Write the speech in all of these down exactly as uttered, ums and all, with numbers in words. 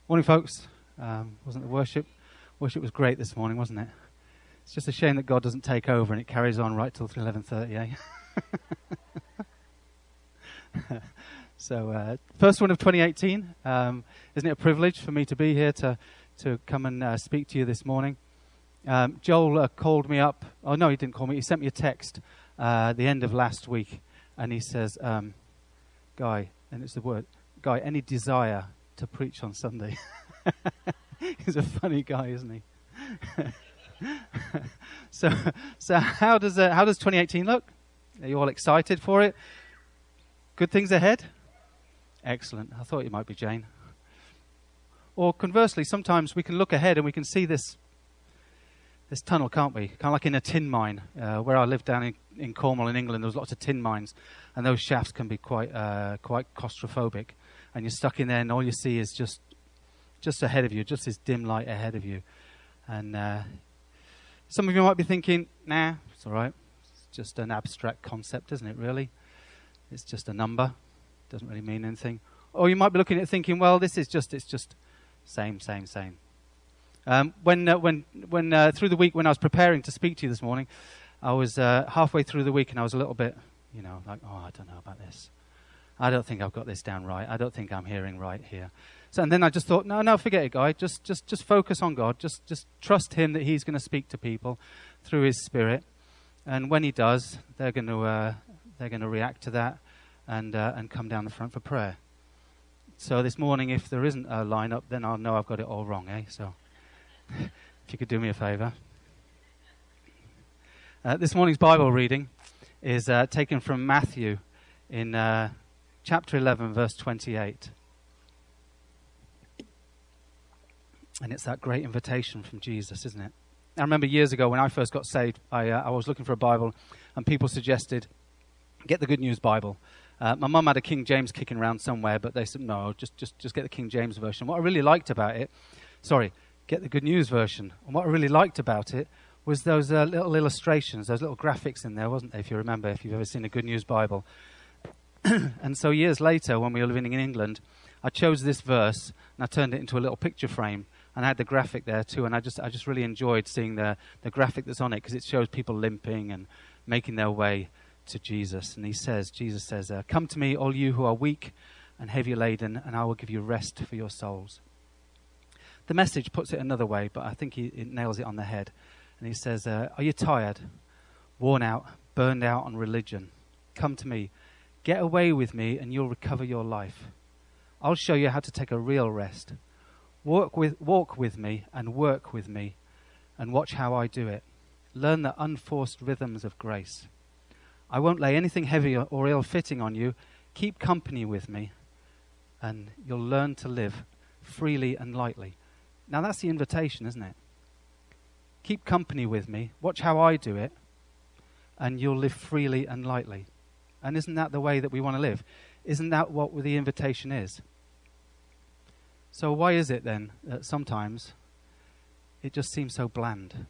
Morning, folks. Um, wasn't the worship? Worship was great this morning, wasn't it? It's just a shame that God doesn't take over and it carries on right till eleven thirty, eh? So, uh, first one of twenty eighteen. Um, isn't it a privilege for me to be here to to come and uh, speak to you this morning? Um, Joel uh, called me up. Oh no, he didn't call me. He sent me a text uh, at the end of last week, and he says, um, "Guy," and it's the word, "Guy, any desire to preach on Sunday?" He's a funny guy, isn't he? so, so how does uh, how does twenty eighteen look? Are you all excited for it? Good things ahead? Excellent. I thought you might be, Jane. Or conversely, sometimes we can look ahead and we can see this this tunnel, can't we? Kind of like in a tin mine. Uh, where I lived down in, in Cornwall in England, there was lots of tin mines, and those shafts can be quite uh, quite claustrophobic. And you're stuck in there, and all you see is just just ahead of you, just this dim light ahead of you. And uh, some of you might be thinking, nah, it's all right. It's just an abstract concept, isn't it, really? It's just a number. Doesn't really mean anything. Or you might be looking at it thinking, well, this is just, it's just same, same, same. Um, when, uh, when, when uh, through the week, when I was preparing to speak to you this morning, I was uh, halfway through the week and I was a little bit, you know, like, oh, I don't know about this. I don't think I've got this down right. I don't think I'm hearing right here. So, and then I just thought, no, no, forget it, guy. Just, just, just focus on God. Just, just trust Him that He's going to speak to people through His Spirit. And when He does, they're going to, uh, they're going to react to that and uh, and come down the front for prayer. So this morning, if there isn't a lineup, then I'll know I've got it all wrong, eh? So, if you could do me a favour. Uh, this morning's Bible reading is uh, taken from Matthew in uh, chapter eleven, verse twenty-eight. And it's that great invitation from Jesus, isn't it? I remember years ago when I first got saved, I, uh, I was looking for a Bible, and people suggested, get the Good News Bible. Uh, my mum had a King James kicking around somewhere, but they said, no, just, just, just get the King James version. What I really liked about it, sorry, get the Good News version. And what I really liked about it was those uh, little illustrations, those little graphics in there, wasn't there, if you remember, if you've ever seen a Good News Bible. And so years later, when we were living in England, I chose this verse, and I turned it into a little picture frame, and I had the graphic there too, and I just I just really enjoyed seeing the, the graphic that's on it, because it shows people limping and making their way to Jesus. And he says, Jesus says, uh, come to me, all you who are weak and heavy laden, and I will give you rest for your souls. The Message puts it another way, but I think he it nails it on the head. And he says, uh, are you tired, worn out, burned out on religion? Come to me. Get away with me and you'll recover your life. I'll show you how to take a real rest. Walk with, walk with me and work with me and watch how I do it. Learn the unforced rhythms of grace. I won't lay anything heavy or ill-fitting on you. Keep company with me, and you'll learn to live freely and lightly. Now that's the invitation, isn't it? Keep company with me. Watch how I do it, and you'll live freely and lightly. And isn't that the way that we want to live? Isn't that what the invitation is? So why is it then that sometimes it just seems so bland?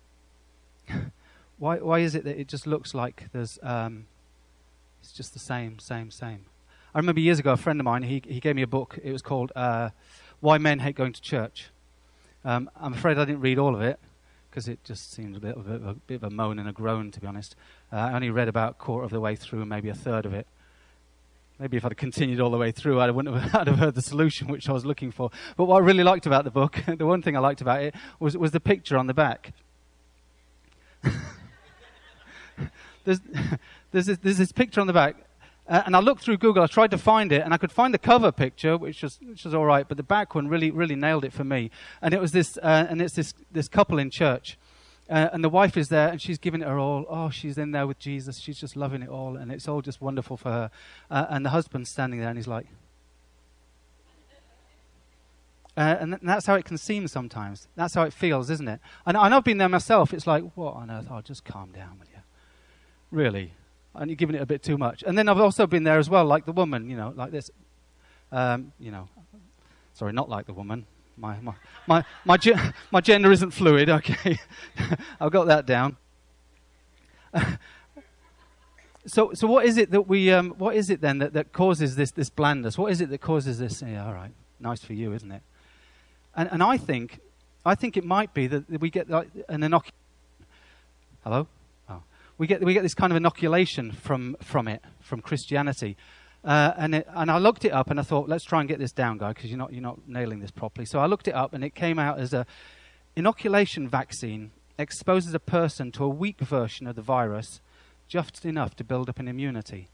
Why why is it that it just looks like there's um, it's just the same, same, same? I remember years ago, a friend of mine, he he gave me a book. It was called uh, Why Men Hate Going to Church. Um, I'm afraid I didn't read all of it, because it just seemed a bit, of a, a bit of a moan and a groan, to be honest. Uh, I only read about a quarter of the way through, maybe a third of it. Maybe if I'd continued all the way through, I wouldn't have, I'd have heard the solution which I was looking for. But what I really liked about the book, the one thing I liked about it, was was the picture on the back. There's, there's, this, there's this picture on the back, uh, and I looked through Google. I tried to find it, and I could find the cover picture, which was which was all right, but the back one really, really nailed it for me. And it was this, uh, and it's this this couple in church, uh, and the wife is there, and she's giving it her all. Oh, she's in there with Jesus. She's just loving it all, and it's all just wonderful for her. Uh, and the husband's standing there, and he's like, uh, and, th- and that's how it can seem sometimes. That's how it feels, isn't it? And, and I've been there myself. It's like, what on earth? Oh, just calm down, will you? Really? And you're giving it a bit too much. And then I've also been there as well, like the woman, you know, like this. Um, you know, sorry, not like the woman. My my my my, ge- my gender isn't fluid. Okay, I've got that down. so so what is it that we? Um, what is it then that, that causes this this blandness? What is it that causes this? Yeah, all right, nice for you, isn't it? And, and I think, I think it might be that we get like an inoculation. Hello? Oh. We get we get this kind of inoculation from from it, from Christianity. Uh, and it, and I looked it up and I thought, let's try and get this down, guy, because you're not you're not nailing this properly. So I looked it up and it came out as a inoculation vaccine exposes a person to a weak version of the virus, just enough to build up an immunity.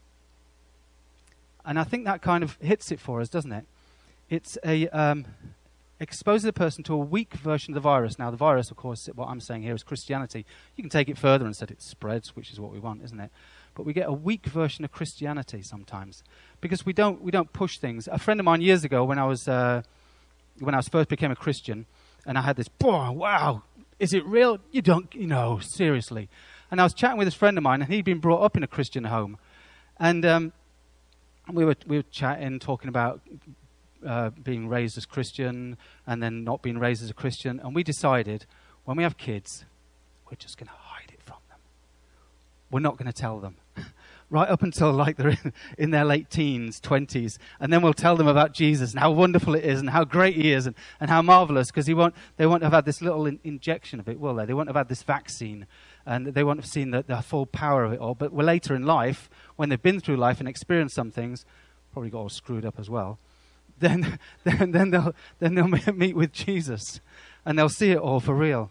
And I think that kind of hits it for us, doesn't it? It's a um, exposes a person to a weak version of the virus. Now, the virus, of course, what I'm saying here is Christianity. You can take it further and say it spreads, which is what we want, isn't it? But we get a weak version of Christianity sometimes because we don't we don't push things. A friend of mine years ago, when I was uh, when I was first became a Christian, and I had this, boy, wow, is it real? You don't, you know, seriously. And I was chatting with this friend of mine, and he'd been brought up in a Christian home, and um, we were we were chatting, talking about uh, being raised as Christian, and then not being raised as a Christian, and we decided when we have kids, we're just going to hide it from them. We're not going to tell them. Right up until like they're in, in their late teens, twenties, and then we'll tell them about Jesus and how wonderful it is and how great he is and, and how marvelous, because he won't, they won't have had this little in, injection of it, will they? They won't have had this vaccine, and they won't have seen the, the full power of it all. But later in life, when they've been through life and experienced some things, probably got all screwed up as well, then then, then they'll then they'll meet with Jesus, and they'll see it all for real.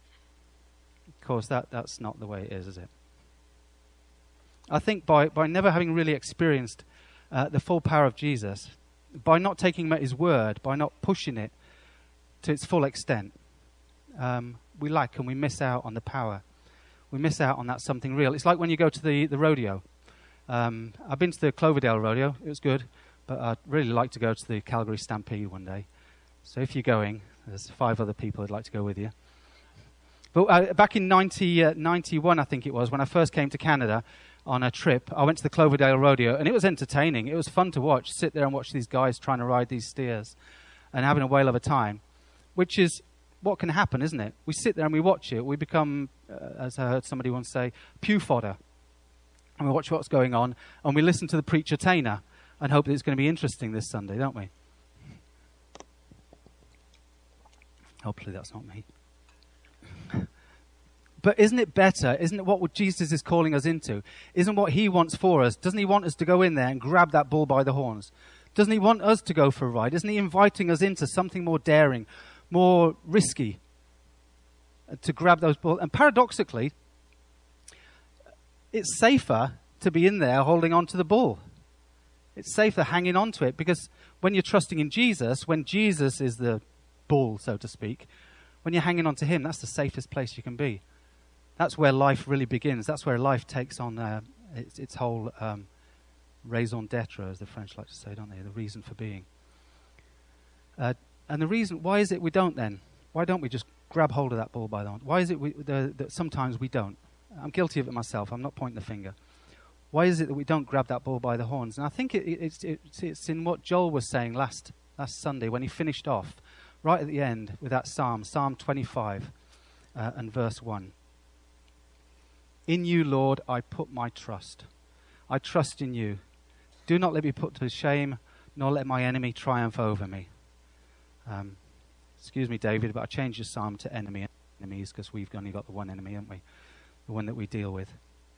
Of course, that, that's not the way it is, is it? I think by, by never having really experienced uh, the full power of Jesus, by not taking him at his word, by not pushing it to its full extent, um, we lack and we miss out on the power. We miss out on that something real. It's like when you go to the, the rodeo. Um, I've been to the Cloverdale rodeo. It was good, but I'd really like to go to the Calgary Stampede one day. So if you're going, there's five other people who'd like to go with you. But uh, back in ninety, uh, ninety-one, I think it was, when I first came to Canada, on a trip, I went to the Cloverdale Rodeo, and it was entertaining. It was fun to watch, sit there and watch these guys trying to ride these steers and having a whale of a time, which is what can happen, isn't it? We sit there and we watch it. We become, uh, as I heard somebody once say, pew fodder. And we watch what's going on, and we listen to the preacher-tainer and hope that it's going to be interesting this Sunday, don't we? Hopefully that's not me. But isn't it better? Isn't it what Jesus is calling us into? Isn't what he wants for us? Doesn't he want us to go in there and grab that bull by the horns? Doesn't he want us to go for a ride? Isn't he inviting us into something more daring, more risky, uh, to grab those bulls? And paradoxically, it's safer to be in there holding on to the bull. It's safer hanging on to it, because when you're trusting in Jesus, when Jesus is the bull, so to speak, when you're hanging on to him, that's the safest place you can be. That's where life really begins. That's where life takes on uh, its, its whole um, raison d'etre, as the French like to say, don't they? The reason for being. Uh, and the reason, why is it we don't then? Why don't we just grab hold of that bull by the horn? Why is it we, the, that sometimes we don't? I'm guilty of it myself. I'm not pointing the finger. Why is it that we don't grab that bull by the horns? And I think it, it, it's, it's, it's in what Joel was saying last, last Sunday when he finished off, right at the end with that psalm, Psalm twenty-five uh, and verse one. In you, Lord, I put my trust. I trust in you. Do not let me put to shame, nor let my enemy triumph over me. Um, excuse me, David, but I changed your psalm to enemy enemies because we've only got the one enemy, haven't we? The one that we deal with.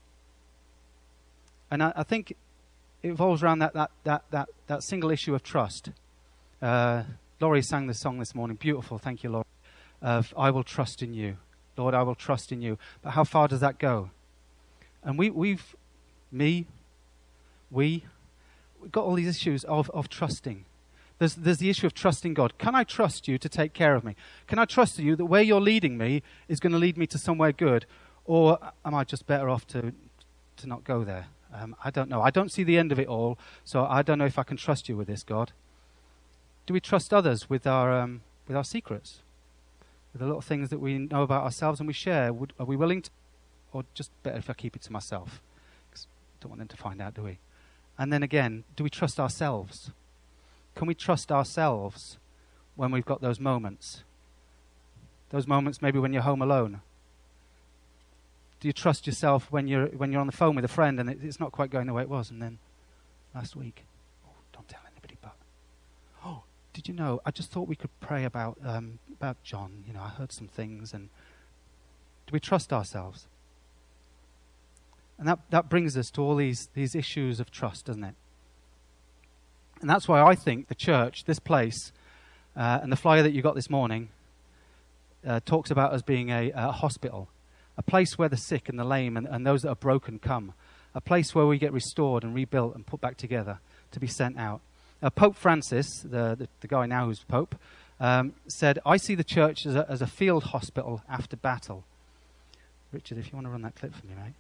And I, I think it revolves around that that that that, that single issue of trust. Uh, Laurie sang the song this morning. Beautiful, thank you, Laurie. Of I will trust in you. Lord, I will trust in you. But how far does that go? And we, we've, me, we, we've got all these issues of, of trusting. There's, there's the issue of trusting God. Can I trust you to take care of me? Can I trust you that where you're leading me is going to lead me to somewhere good? Or am I just better off to, to not go there? Um, I don't know. I don't see the end of it all, so I don't know if I can trust you with this, God. Do we trust others with our, um, with our secrets? With the little things that we know about ourselves and we share? Would, are we willing to? Or just better if I keep it to myself? Because I don't want them to find out, do we? And then again, do we trust ourselves? Can we trust ourselves when we've got those moments? Those moments maybe when you're home alone. Do you trust yourself when you're when you're on the phone with a friend and it, it's not quite going the way it was? And then last week, oh, don't tell anybody, but oh, did you know, I just thought we could pray about um, about John. You know, I heard some things. And do we trust ourselves? And that, that brings us to all these, these issues of trust, doesn't it? And that's why I think the church, this place, uh, and the flyer that you got this morning, uh, talks about us being a, a hospital, a place where the sick and the lame and, and those that are broken come, a place where we get restored and rebuilt and put back together to be sent out. Uh, Pope Francis, the, the, the guy now who's Pope, um, said, I see the church as a, as a field hospital after battle. Richard, if you want to run that clip for me, mate.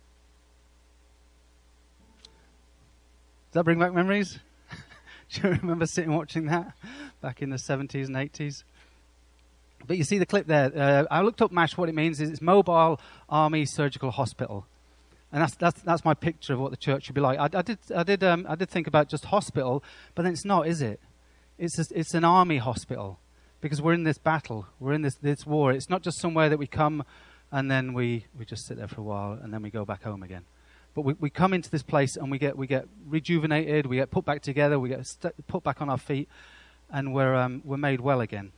Does that bring back memories? Do you remember sitting watching that back in the seventies and eighties? But you see the clip there. Uh, I looked up MASH. What it means is it's Mobile Army Surgical Hospital. And that's that's that's my picture of what the church should be like. I, I did I did um, I did think about just hospital, but then it's not, is it? It's a, it's an army hospital, because we're in this battle, we're in this this war. It's not just somewhere that we come and then we, we just sit there for a while and then we go back home again. But we, we come into this place and we get we get rejuvenated, we get put back together, we get st- put back on our feet, and we're um, we're made well again.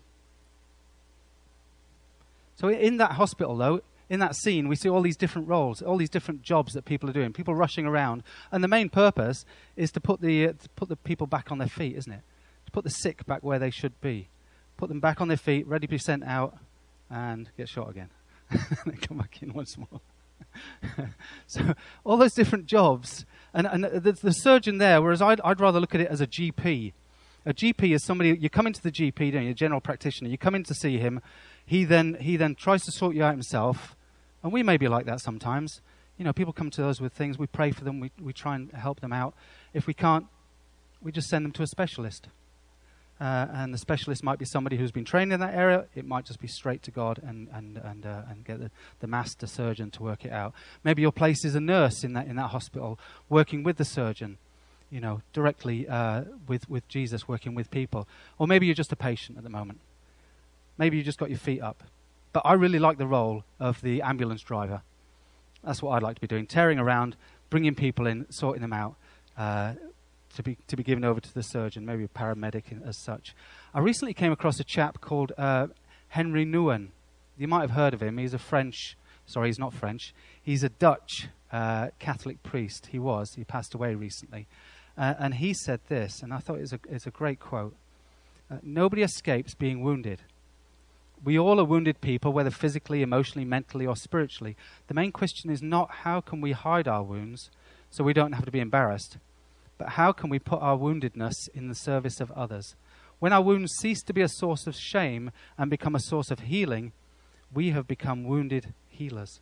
So in that hospital, though, in that scene, we see all these different roles, all these different jobs that people are doing, people rushing around. And the main purpose is to put the uh, to put the people back on their feet, isn't it? To put the sick back where they should be. Put them back on their feet, ready to be sent out, and get shot again. And come back in once more. So all those different jobs. And, and the, the surgeon there, whereas I'd, I'd rather look at it as a G P. A G P is somebody, you come into the G P, don't you, a general practitioner, you come in to see him, he then he then tries to sort you out himself. And we may be like that sometimes. You know, people come to us with things, we pray for them, we, we try and help them out. If we can't, we just send them to a specialist. Uh, and the specialist might be somebody who's been trained in that area. It might just be straight to God and and and, uh, and get the, the master surgeon to work it out. Maybe your place is a nurse in that in that hospital, working with the surgeon, you know, directly uh, with, with Jesus, working with people. Or maybe you're just a patient at the moment. Maybe you just got your feet up. But I really like the role of the ambulance driver. That's what I'd like to be doing, tearing around, bringing people in, sorting them out, uh, to be to be given over to the surgeon, maybe a paramedic in, as such. I recently came across a chap called uh, Henry Nouwen. You might have heard of him. He's a French, sorry, he's not French. He's a Dutch uh, Catholic priest. He was. He passed away recently. Uh, and he said this, and I thought it was a, it's a great quote. Uh, Nobody escapes being wounded. We all are wounded people, whether physically, emotionally, mentally, or spiritually. The main question is not how can we hide our wounds so we don't have to be embarrassed, but how can we put our woundedness in the service of others? When our wounds cease to be a source of shame and become a source of healing, we have become wounded healers.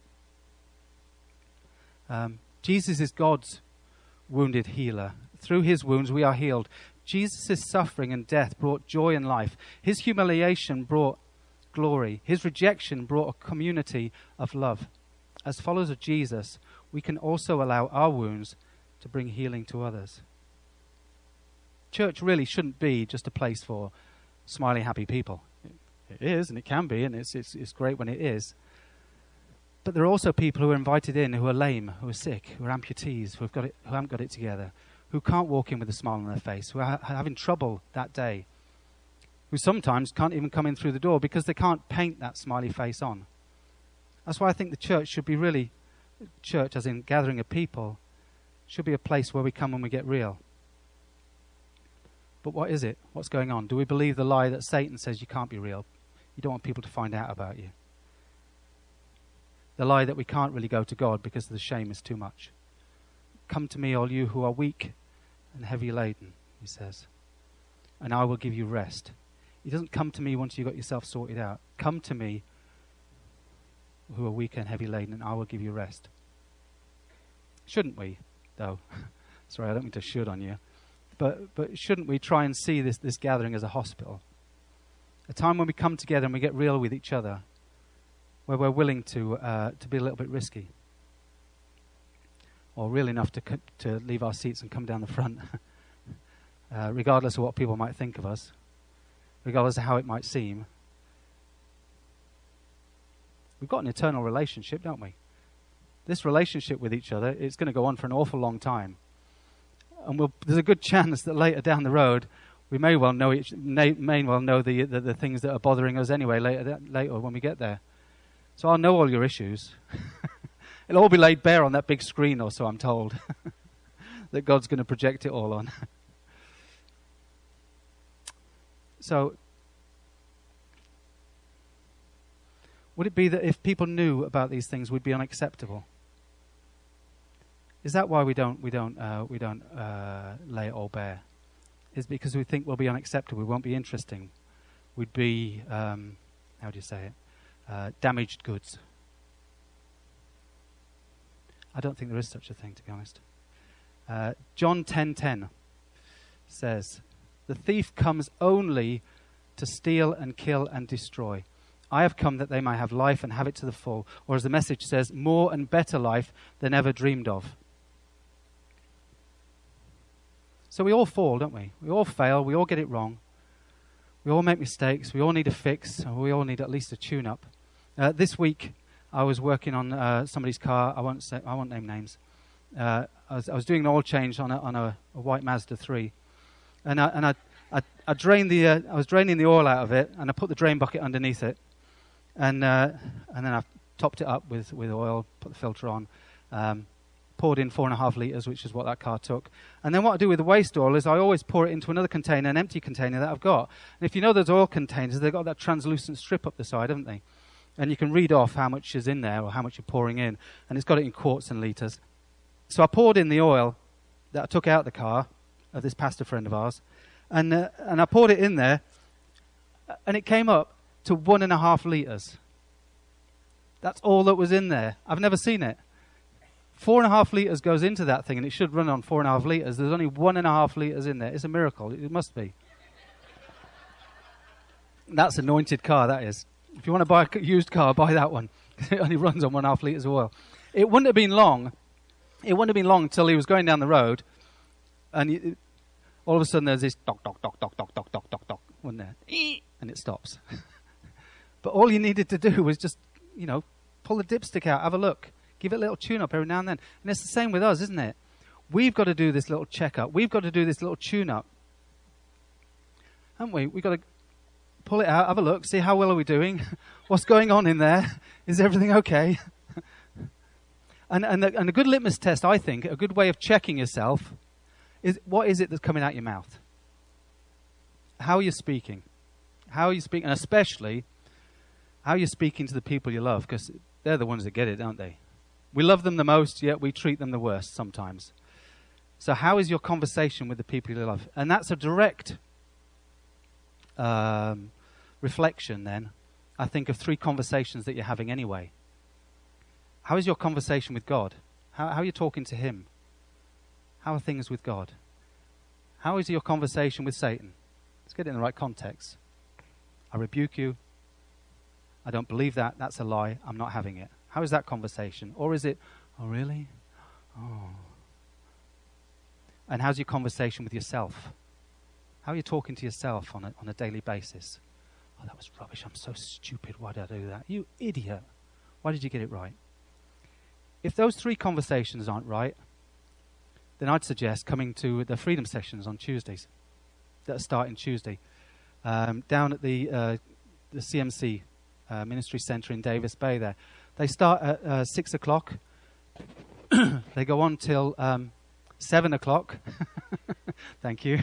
Um, Jesus is God's wounded healer. Through his wounds we are healed. Jesus' suffering and death brought joy and life. His humiliation brought glory. His rejection brought a community of love. As followers of Jesus, we can also allow our wounds to bring healing to others. Church really shouldn't be just a place for smiling, happy people. It is, and it can be, and it's, it's, it's great when it is. But there are also people who are invited in who are lame, who are sick, who are amputees, who have got it, who haven't got it together, who can't walk in with a smile on their face, who are ha- having trouble that day, who sometimes can't even come in through the door because they can't paint that smiley face on. That's why I think the church should be really, church as in gathering of people, should be a place where we come and we get real. But what is it? What's going on? Do we believe the lie that Satan says you can't be real? You don't want people to find out about you. The lie that we can't really go to God because the shame is too much. Come to me, all you who are weak and heavy laden, he says, and I will give you rest. He doesn't come to me once you've got yourself sorted out. Come to me who are weak and heavy laden, and I will give you rest. Shouldn't we, though? Sorry, I don't mean to should on you. But but shouldn't we try and see this, this gathering as a hospital? A time when we come together and we get real with each other, where we're willing to uh, to be a little bit risky. Or real enough to c- to leave our seats and come down the front, uh, regardless of what people might think of us, regardless of how it might seem. We've got an eternal relationship, don't we? This relationship with each other, it's going to go on for an awful long time. And we'll, there's a good chance that later down the road, We may well know each, may, may well know the, the the things that are bothering us anyway later later when we get there. So I'll know all your issues. It'll all be laid bare on that big screen, or so I'm told, that God's going to project it all on. So, would it be that if people knew about these things, we'd be unacceptable? Is that why we don't we don't uh, we don't uh, lay it all bare? Is because we think we'll be unacceptable, we won't be interesting, we'd be um, how do you say it? Uh, damaged goods. I don't think there is such a thing, to be honest. Uh, John ten ten says, "The thief comes only to steal and kill and destroy. I have come that they might have life and have it to the full." Or as the message says, more and better life than ever dreamed of. So we all fall, don't we? We all fail. We all get it wrong. We all make mistakes. We all need a fix. And we all need at least a tune-up. Uh, this week, I was working on uh, somebody's car. I won't say. I won't name names. Uh, I, was, I was doing an oil change on a, on a, a white Mazda three, and I, and I, I, I drained the. Uh, I was draining the oil out of it, and I put the drain bucket underneath it, and uh, and then I topped it up with, with oil, put the filter on, um, poured in four and a half liters, which is what that car took. And then what I do with the waste oil is I always pour it into another container, an empty container that I've got. And if you know those oil containers, they've got that translucent strip up the side, haven't they? And you can read off how much is in there or how much you're pouring in. And it's got it in quarts and litres. So I poured in the oil that I took out the car of this pastor friend of ours. And uh, and I poured it in there. And it came up to one and a half litres. That's all that was in there. I've never seen it. Four and a half litres goes into that thing, and it should run on four and a half litres. There's only one and a half litres in there. It's a miracle. It must be. That's anointed car, that is. If you want to buy a used car, buy that one. It only runs on one and a half litres of oil. It wouldn't have been long. It wouldn't have been long until he was going down the road, and he, all of a sudden there's this dock, dock, dock, dock, dock, dock, dock, dock, dock, wasn't there? And it stops. But all you needed to do was just, you know, pull the dipstick out, have a look, give it a little tune-up every now and then. And it's the same with us, isn't it? We've got to do this little check-up. We've got to do this little tune-up. Haven't we? We've got to pull it out, have a look, see how well are we doing? What's going on in there? Is everything okay? and and, the, and a good litmus test, I think, a good way of checking yourself is what is it that's coming out your mouth? How are you speaking? How are you speaking? And especially, how are you speaking to the people you love? Because they're the ones that get it, aren't they? We love them the most, yet we treat them the worst sometimes. So how is your conversation with the people you love? And that's a direct um, reflection, then, I think, of three conversations that you're having anyway. How is your conversation with God? How, how are you talking to Him? How are things with God? How is your conversation with Satan? Let's get it in the right context. I rebuke you. I don't believe that. That's a lie. I'm not having it. How is that conversation? Or is it, oh, really? Oh. And how's your conversation with yourself? How are you talking to yourself on a, on a daily basis? Oh, that was rubbish. I'm so stupid. Why did I do that? You idiot. Why did you get it right? If those three conversations aren't right, then I'd suggest coming to the Freedom Sessions on Tuesdays that are starting Tuesday um, down at the uh, the C M C uh, Ministry Centre in Davis Bay there. They start at uh, six o'clock. They go on till um, seven o'clock. Thank you.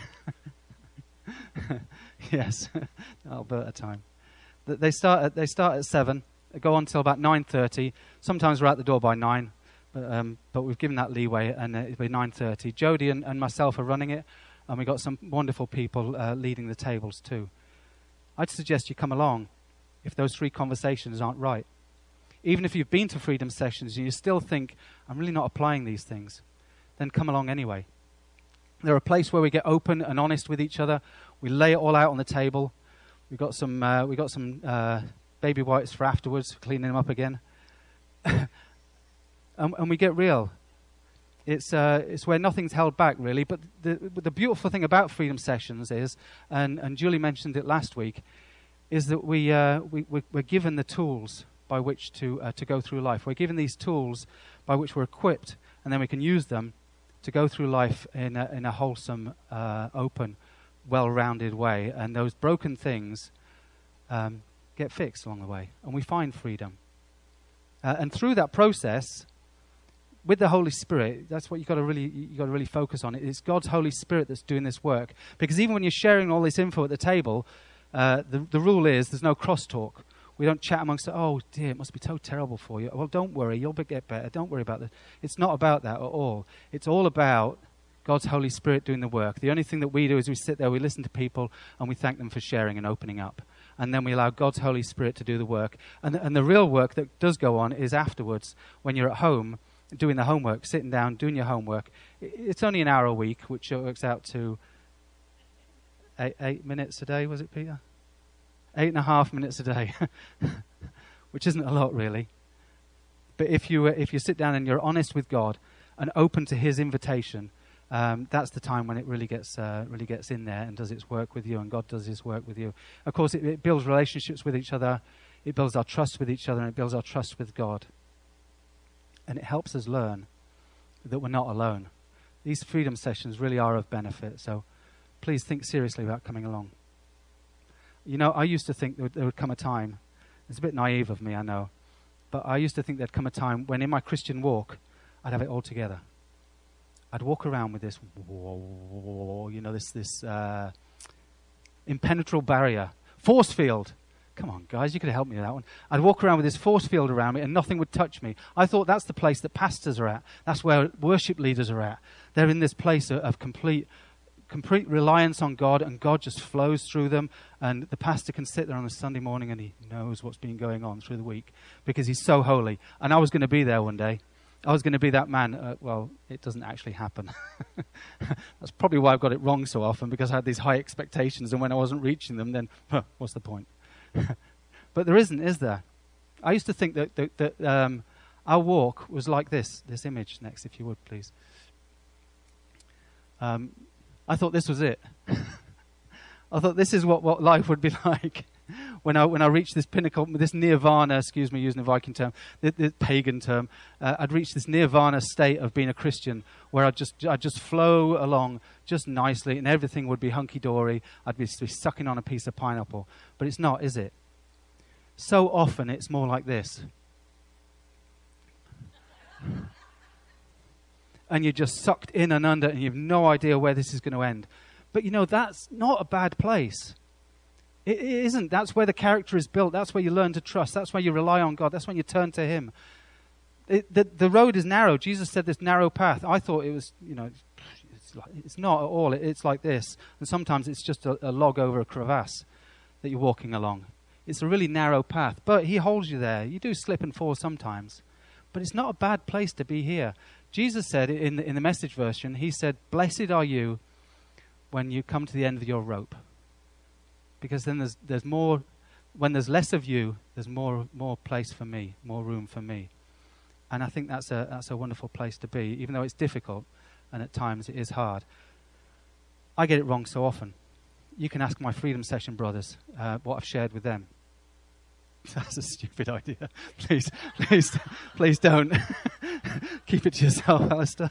Yes, Alberta time. They start at they start at seven. They go on till about nine thirty. Sometimes we're out the door by nine, but um, but we've given that leeway, and it'll be nine thirty. Jody and, and myself are running it, and we've got some wonderful people uh, leading the tables too. I'd suggest you come along if those three conversations aren't right. Even if you've been to Freedom Sessions and you still think, I'm really not applying these things, then come along anyway. They're a place where we get open and honest with each other. We lay it all out on the table. We've got some, uh, we got some uh, baby wipes for afterwards, for cleaning them up again. and, and we get real. It's uh, it's where nothing's held back, really. But the the beautiful thing about Freedom Sessions is, and, and Julie mentioned it last week, is that we, uh, we, we're given the tools by which to uh, to go through life. We're given these tools by which we're equipped, and then we can use them to go through life in a, in a wholesome, uh, open, well-rounded way, and those broken things um, get fixed along the way, and we find freedom. Uh, and through that process, with the Holy Spirit, that's what you got to really you got to really focus on. It's God's Holy Spirit that's doing this work. Because even when you're sharing all this info at the table, uh, the the rule is there's no crosstalk. We don't chat amongst, oh dear, it must be so terrible for you. Well, don't worry, you'll get better. Don't worry about that. It's not about that at all. It's all about God's Holy Spirit doing the work. The only thing that we do is we sit there, we listen to people, and we thank them for sharing and opening up. And then we allow God's Holy Spirit to do the work. And the, and the real work that does go on is afterwards, when you're at home, doing the homework, sitting down, doing your homework. It's only an hour a week, which works out to eight, eight minutes a day, was it, Peter? Eight and a half minutes a day, which isn't a lot, really. But if you uh, if you sit down and you're honest with God and open to His invitation, um, that's the time when it really gets uh, really gets in there and does its work with you, and God does His work with you. Of course, it, it builds relationships with each other, it builds our trust with each other, and it builds our trust with God. And it helps us learn that we're not alone. These freedom sessions really are of benefit, so please think seriously about coming along. You know, I used to think there would, there would come a time, it's a bit naive of me, I know, but I used to think there'd come a time when in my Christian walk, I'd have it all together. I'd walk around with this, you know, this, this uh, impenetrable barrier, force field. Come on, guys, you could help me with that one. I'd walk around with this force field around me and nothing would touch me. I thought that's the place that pastors are at. That's where worship leaders are at. They're in this place of, of complete complete reliance on God, and God just flows through them, and the pastor can sit there on a Sunday morning and he knows what's been going on through the week because he's so holy. And I was going to be there one day. I was going to be that man. Uh, well, it doesn't actually happen. That's probably why I've got it wrong so often, because I had these high expectations, and when I wasn't reaching them, then huh, what's the point? But there isn't, is there? I used to think that, that, that um, our walk was like this. This image next, if you would, please. Um, I thought this was it. I thought this is what, what life would be like when I when I reached this pinnacle, this nirvana, excuse me, using a Viking term, the, the pagan term. Uh, I'd reached this nirvana state of being a Christian, where I'd just I'd just flow along just nicely, and everything would be hunky dory. I'd be, be sucking on a piece of pineapple, but it's not, is it? So often it's more like this. And you're just sucked in and under, and you have no idea where this is going to end. But, you know, that's not a bad place. It, it isn't. That's where the character is built. That's where you learn to trust. That's where you rely on God. That's when you turn to Him. It, the, the road is narrow. Jesus said this narrow path. I thought it was, you know, it's, like, it's not at all. It, it's like this. And sometimes it's just a, a log over a crevasse that you're walking along. It's a really narrow path. But He holds you there. You do slip and fall sometimes. But it's not a bad place to be here. Jesus said in the, in the Message version, He said, "Blessed are you when you come to the end of your rope." Because then there's there's more, when there's less of you, there's more more place for me, more room for me. And I think that's a that's a wonderful place to be, even though it's difficult and at times it is hard. I get it wrong so often. You can ask my Freedom Session brothers uh, what I've shared with them. That's a stupid idea. Please, please, please don't. Keep it to yourself, Alistair.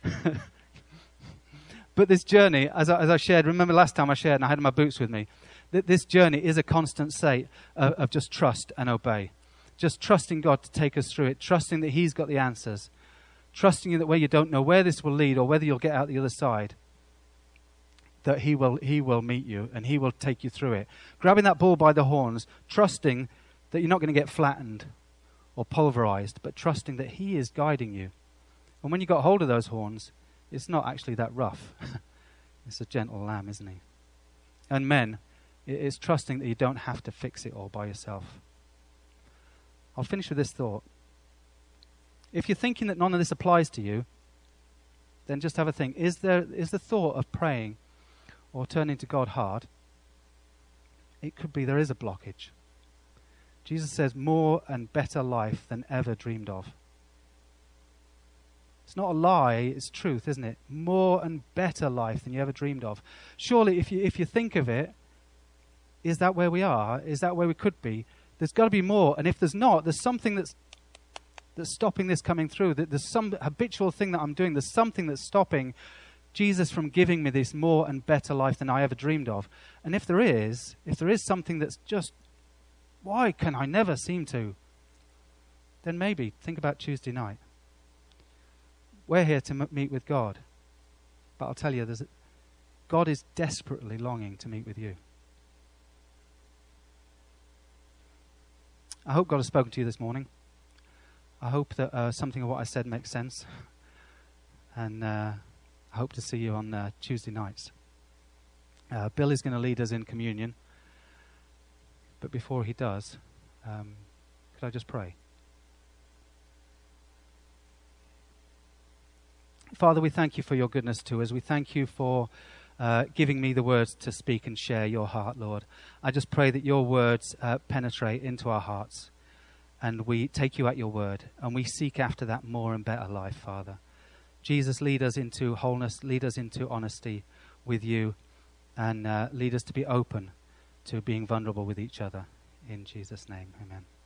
But this journey, as I, as I shared, remember last time I shared and I had my boots with me, th- this journey is a constant state of, of just trust and obey. Just trusting God to take us through it, trusting that He's got the answers, trusting that where you don't know where this will lead or whether you'll get out the other side, that He will, He will meet you and He will take you through it. Grabbing that bull by the horns, trusting that you're not going to get flattened or pulverized, but trusting that He is guiding you. And when you got hold of those horns, it's not actually that rough. It's a gentle lamb, isn't He? And men, it's trusting that you don't have to fix it all by yourself. I'll finish with this thought. If you're thinking that none of this applies to you, then just have a think. Is there is the thought of praying or turning to God hard? It could be there is a blockage. Jesus says more and better life than ever dreamed of. It's not a lie, it's truth, isn't it? More and better life than you ever dreamed of. Surely if you if you think of it, is that where we are? Is that where we could be? There's got to be more. And if there's not, there's something that's that's stopping this coming through. That there's some habitual thing that I'm doing. There's something that's stopping Jesus from giving me this more and better life than I ever dreamed of. And if there is, if there is something that's just, why can I never seem to? Then maybe think about Tuesday night. We're here to m- meet with God. But I'll tell you, there's a, God is desperately longing to meet with you. I hope God has spoken to you this morning. I hope that uh, something of what I said makes sense. And uh, I hope to see you on uh, Tuesday nights. Uh, Bill is going to lead us in communion. But before he does, um, could I just pray? Father, we thank you for your goodness to us. We thank you for uh, giving me the words to speak and share your heart, Lord. I just pray that your words uh, penetrate into our hearts and we take you at your word and we seek after that more and better life, Father. Jesus, lead us into wholeness, lead us into honesty with you, and uh, lead us to be open to being vulnerable with each other. In Jesus' name, amen.